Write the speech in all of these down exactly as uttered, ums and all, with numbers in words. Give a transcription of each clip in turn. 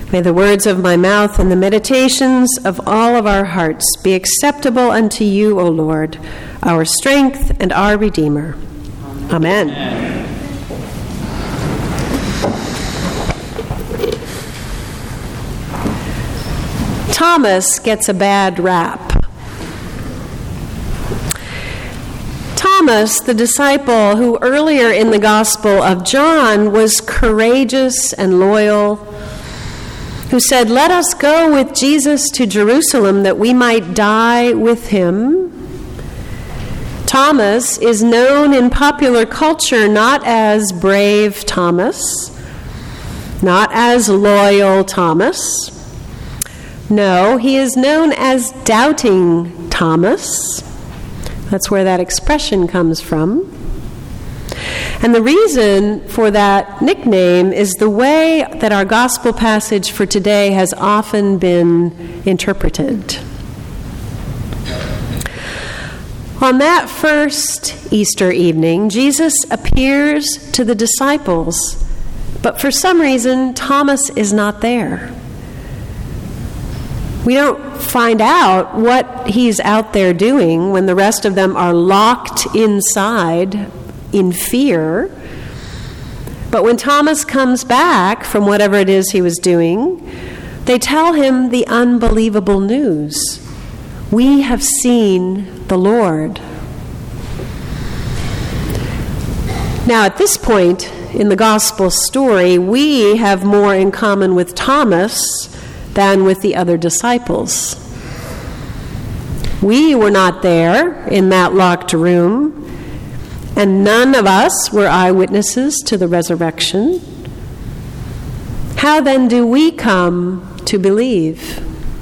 May the words of my mouth and the meditations of all of our hearts be acceptable unto you, O Lord, our strength and our Redeemer. Amen. Amen. Thomas gets a bad rap. Thomas, the disciple who earlier in the Gospel of John was courageous and loyal, who said, "Let us go with Jesus to Jerusalem that we might die with him." Thomas is known in popular culture not as brave Thomas, not as loyal Thomas. No, he is known as Doubting Thomas. That's where that expression comes from. And the reason for that nickname is the way that our gospel passage for today has often been interpreted. On that first Easter evening, Jesus appears to the disciples, but for some reason, Thomas is not there. We don't find out what he's out there doing when the rest of them are locked inside in fear. But when Thomas comes back from whatever it is he was doing, they tell him the unbelievable news. We have seen the Lord. Now, at this point in the gospel story, we have more in common with Thomas than with the other disciples. We were not there in that locked room, and none of us were eyewitnesses to the resurrection. How then do we come to believe?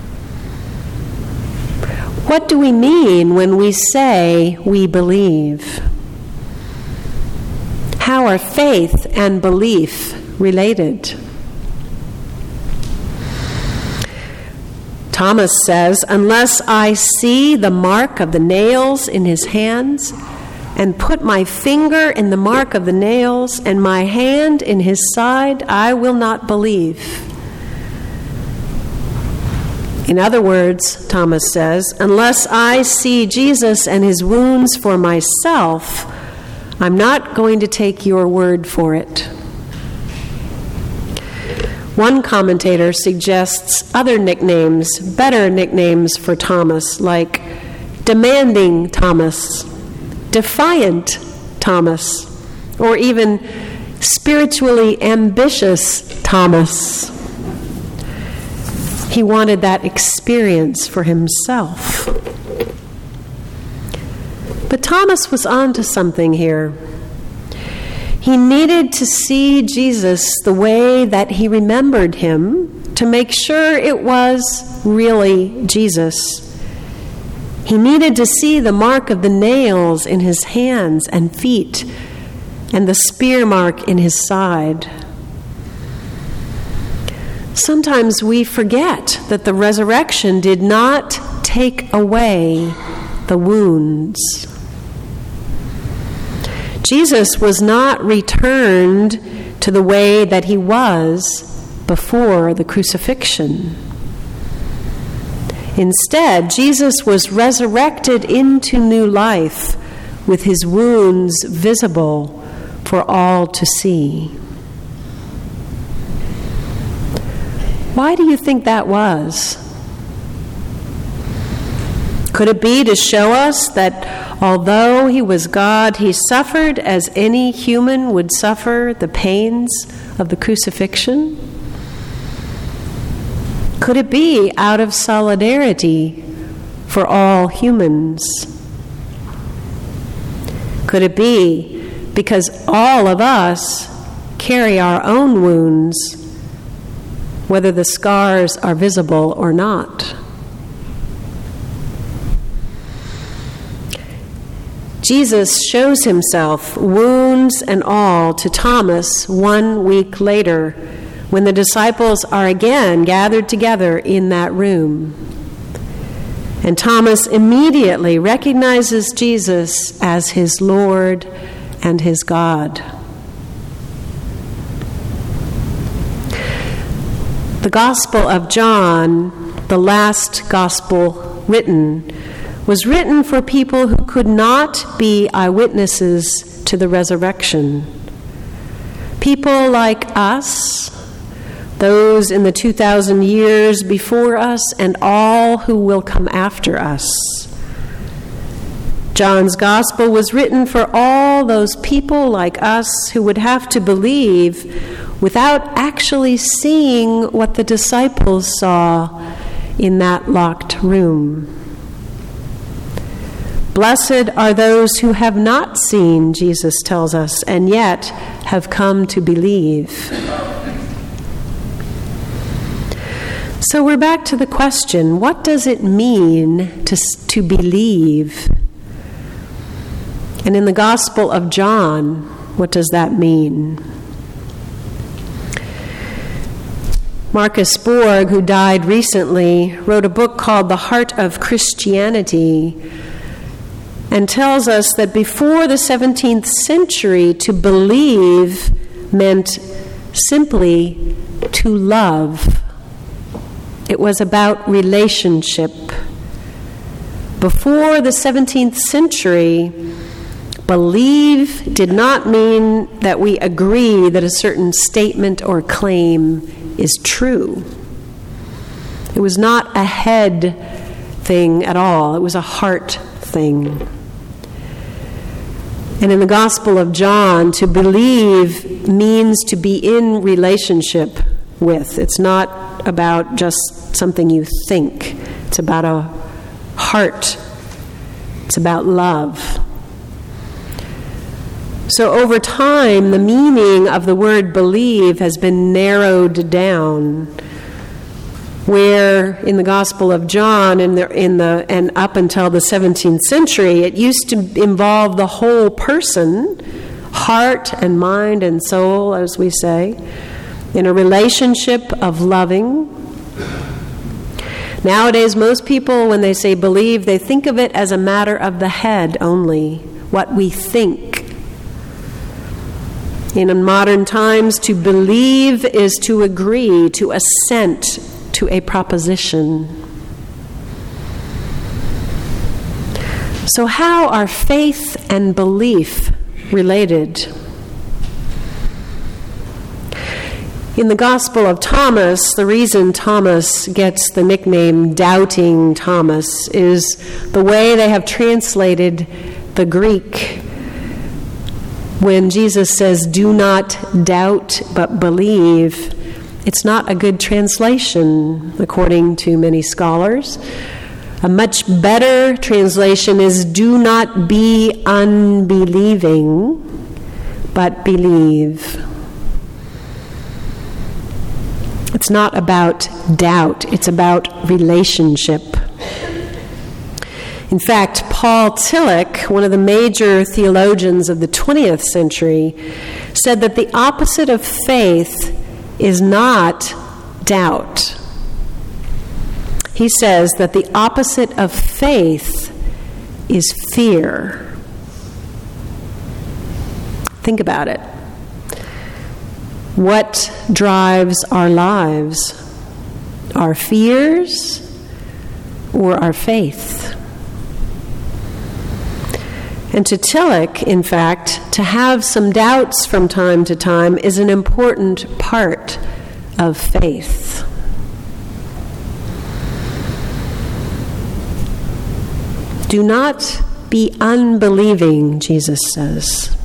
What do we mean when we say we believe? How are faith and belief related? Thomas says, "Unless I see the mark of the nails in his hands, and put my finger in the mark of the nails, and my hand in his side, I will not believe." In other words, Thomas says, unless I see Jesus and his wounds for myself, I'm not going to take your word for it. One commentator suggests other nicknames, better nicknames for Thomas, like Demanding Thomas, Defiant Thomas, or even Spiritually Ambitious Thomas. He wanted that experience for himself. But Thomas was on to something here. He needed to see Jesus the way that he remembered him to make sure it was really Jesus. He needed to see the mark of the nails in his hands and feet and the spear mark in his side. Sometimes we forget that the resurrection did not take away the wounds. Jesus was not returned to the way that he was before the crucifixion. Instead, Jesus was resurrected into new life with his wounds visible for all to see. Why do you think that was? Could it be to show us that although he was God, he suffered as any human would suffer the pains of the crucifixion? Could it be out of solidarity for all humans? Could it be because all of us carry our own wounds, whether the scars are visible or not? Jesus shows himself, wounds and all, to Thomas one week later when the disciples are again gathered together in that room. And Thomas immediately recognizes Jesus as his Lord and his God. The Gospel of John, the last gospel written, was written for people who could not be eyewitnesses to the resurrection. People like us, those in the two thousand years before us, and all who will come after us. John's Gospel was written for all those people like us who would have to believe without actually seeing what the disciples saw in that locked room. Blessed are those who have not seen, Jesus tells us, and yet have come to believe. So we're back to the question, what does it mean to, to believe? And in the Gospel of John, what does that mean? Marcus Borg, who died recently, wrote a book called The Heart of Christianity, and tells us that before the seventeenth century, to believe meant simply to love. It was about relationship. Before the seventeenth century, believe did not mean that we agree that a certain statement or claim is true. It was not a head thing at all. It was a heart thing. And in the Gospel of John, to believe means to be in relationship with. It's not about just something you think. It's about a heart. It's about love. So over time, the meaning of the word believe has been narrowed down, where in the Gospel of John in the, in the, and up until the seventeenth century, it used to involve the whole person, heart and mind and soul, as we say, in a relationship of loving. Nowadays, most people, when they say believe, they think of it as a matter of the head only, what we think. In modern times, to believe is to agree, to assent to a proposition. So how are faith and belief related? In the Gospel of Thomas, the reason Thomas gets the nickname Doubting Thomas is the way they have translated the Greek. When Jesus says, do not doubt but believe, it's not a good translation, according to many scholars. A much better translation is, do not be unbelieving, but believe. It's not about doubt, it's about relationship. In fact, Paul Tillich, one of the major theologians of the twentieth century, said that the opposite of faith is not doubt. He says that the opposite of faith is fear. Think about it. What drives our lives? Our fears or our faith? And to Tillich, in fact, to have some doubts from time to time is an important part of faith. Do not be unbelieving, Jesus says.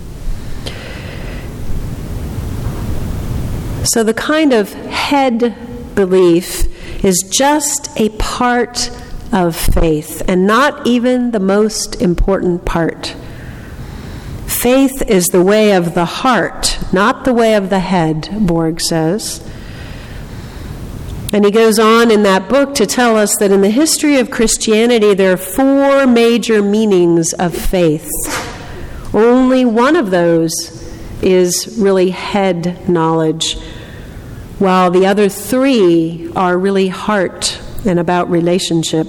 So the kind of head belief is just a part of faith, and not even the most important part. Faith is the way of the heart, not the way of the head, Borg says. And he goes on in that book to tell us that in the history of Christianity, there are four major meanings of faith. Only one of those is really head knowledge, while the other three are really heart and about relationship.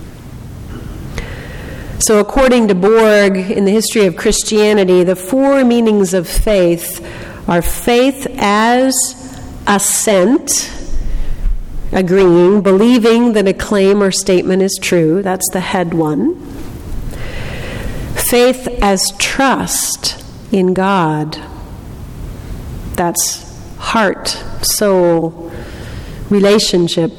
So according to Borg, in the history of Christianity, the four meanings of faith are faith as assent, agreeing, believing that a claim or statement is true. That's the head one. Faith as trust in God. That's heart, soul, relationship.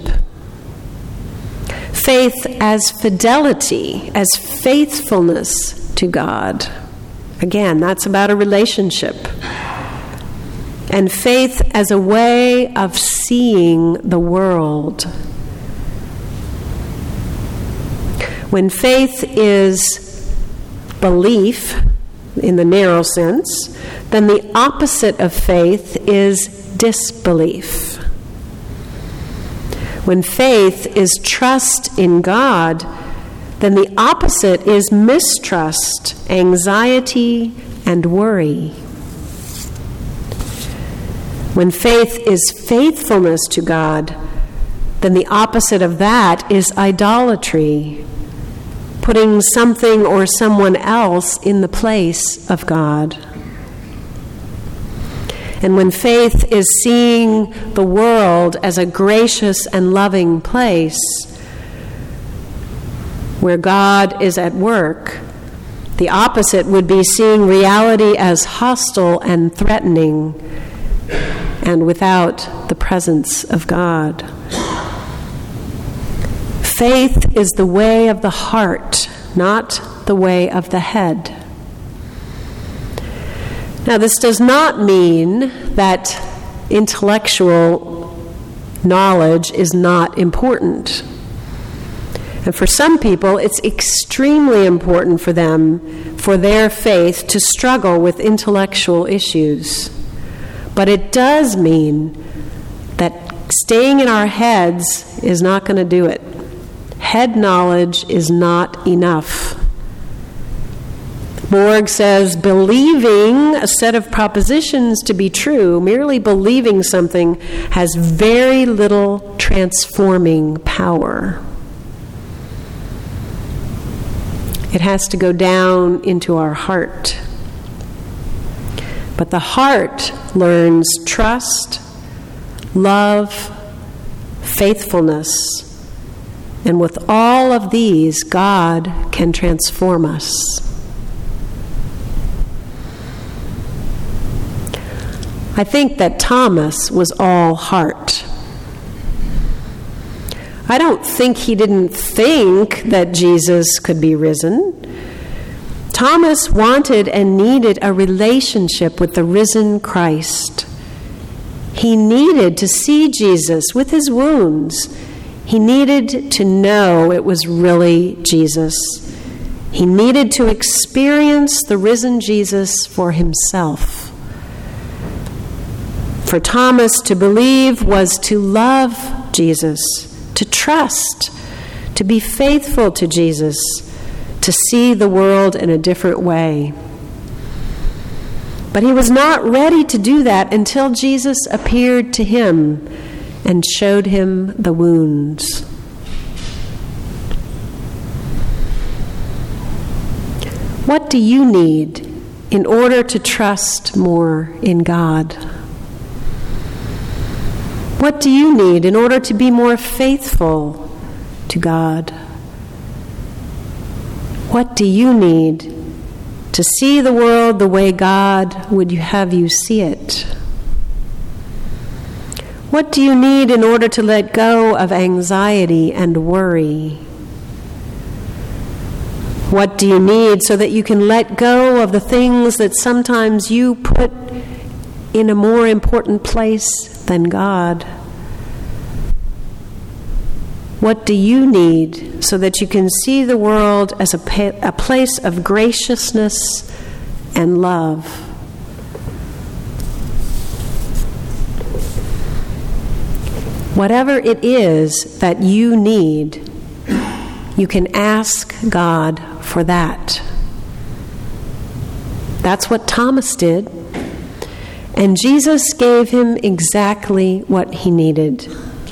Faith as fidelity, as faithfulness to God. Again, that's about a relationship. And faith as a way of seeing the world. When faith is belief, in the narrow sense, then the opposite of faith is disbelief. When faith is trust in God, then the opposite is mistrust, anxiety, and worry. When faith is faithfulness to God, then the opposite of that is idolatry, putting something or someone else in the place of God. And when faith is seeing the world as a gracious and loving place where God is at work, the opposite would be seeing reality as hostile and threatening and without the presence of God. Faith is the way of the heart, not the way of the head. Now, this does not mean that intellectual knowledge is not important. And for some people, it's extremely important for them, for their faith, to struggle with intellectual issues. But it does mean that staying in our heads is not going to do it. Head knowledge is not enough. Borg says, believing a set of propositions to be true, merely believing something, has very little transforming power. It has to go down into our heart. But the heart learns trust, love, faithfulness. And with all of these, God can transform us. I think that Thomas was all heart. I don't think he didn't think that Jesus could be risen. Thomas wanted and needed a relationship with the risen Christ. He needed to see Jesus with his wounds. He needed to know it was really Jesus. He needed to experience the risen Jesus for himself. For Thomas, to believe was to love Jesus, to trust, to be faithful to Jesus, to see the world in a different way. But he was not ready to do that until Jesus appeared to him and showed him the wounds. What do you need in order to trust more in God? What do you need in order to be more faithful to God? What do you need to see the world the way God would have you see it? What do you need in order to let go of anxiety and worry? What do you need so that you can let go of the things that sometimes you put in a more important place than God? What do you need so that you can see the world as a, pa- a place of graciousness and love? Whatever it is that you need, you can ask God for that. That's what Thomas did. And Jesus gave him exactly what he needed.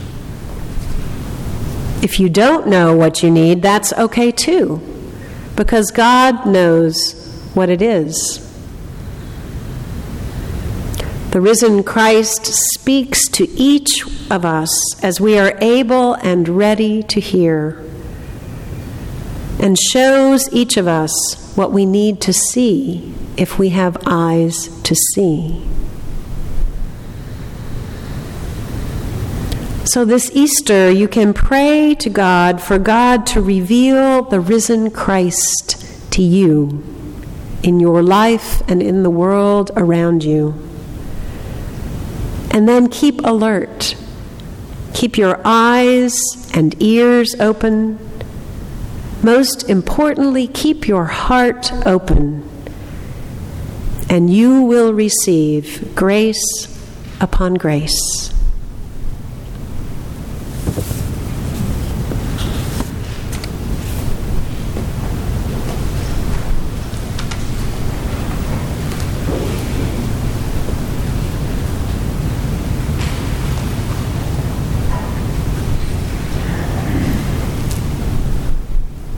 If you don't know what you need, that's okay too, because God knows what it is. The risen Christ speaks to each of us as we are able and ready to hear, and shows each of us what we need to see if we have eyes to see. So this Easter, you can pray to God for God to reveal the risen Christ to you in your life and in the world around you. And then keep alert. Keep your eyes and ears open. Most importantly, keep your heart open, and you will receive grace upon grace.